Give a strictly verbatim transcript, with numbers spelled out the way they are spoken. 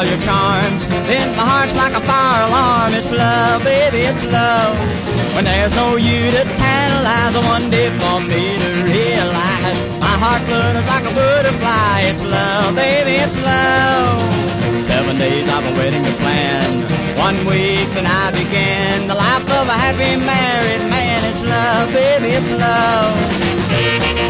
your charms. Then my heart's like a fire alarm. It's love, baby, it's love. When there's no you to tantalize, one day for me to realize my heart flutters like a butterfly. It's love, baby, it's love. Seven days I've been waiting to plan. One week then I began the life of a happy married man. It's love, baby, it's love.